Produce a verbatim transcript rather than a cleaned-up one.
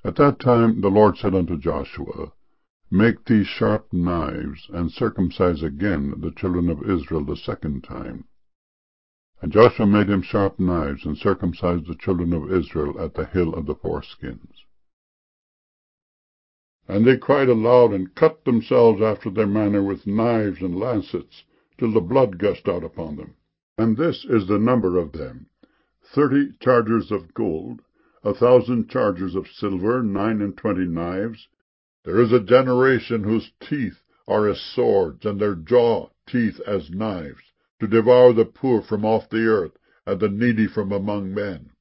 At that time the Lord said unto Joshua, Make thee sharp knives, and circumcise again the children of Israel the second time. And Joshua made him sharp knives, and circumcised the children of Israel at the hill of the foreskins. And they cried aloud, and cut themselves after their manner with knives and lancets, till the blood gushed out upon them. And this is the number of them, thirty chargers of gold, a thousand chargers of silver, nine and twenty knives. There is a generation whose teeth are as swords, and their jaw teeth as knives, to devour the poor from off the earth, and the needy from among men.